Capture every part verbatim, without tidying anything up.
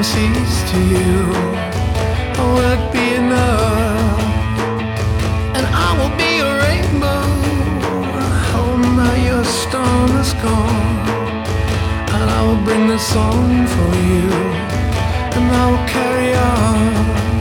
seas to you. Will it be enough? And I will be a rainbow. Oh, now your storm is gone. And I will bring the song for you, and I will carry on.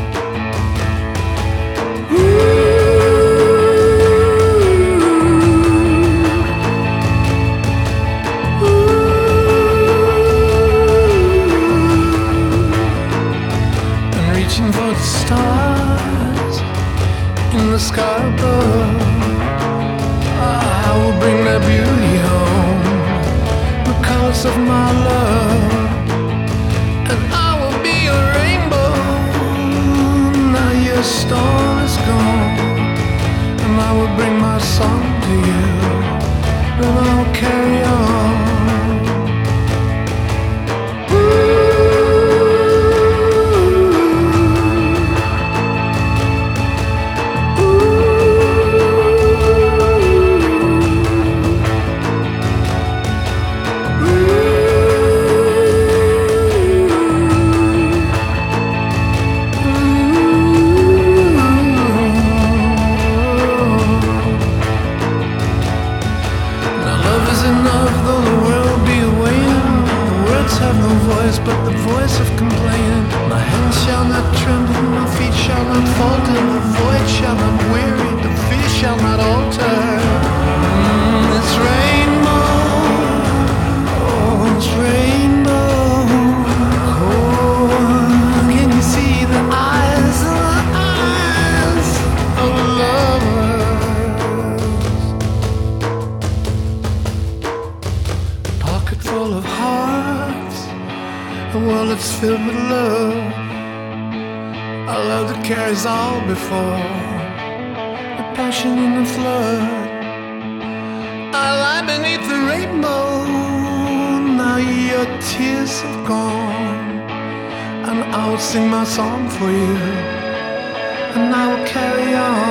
Reaching for the stars in the sky above, I will bring that beauty home, the colors of my love. And I will be a rainbow. Now your storm is gone, and I will bring my song to you, and I will carry on. But the voice of complaining, my hands shall not tremble, my feet shall not falter, the void shall not weary, the fear shall not alter. Mm, it's rainbow, oh, it's rainbow. Oh, can you see the eyes, the eyes of lovers? A pocket full of hearts, a world that's filled with love, a love that carries all before, the passion in the flood. I lie beneath the rainbow. Now your tears have gone, and I will sing my song for you, and I will carry on.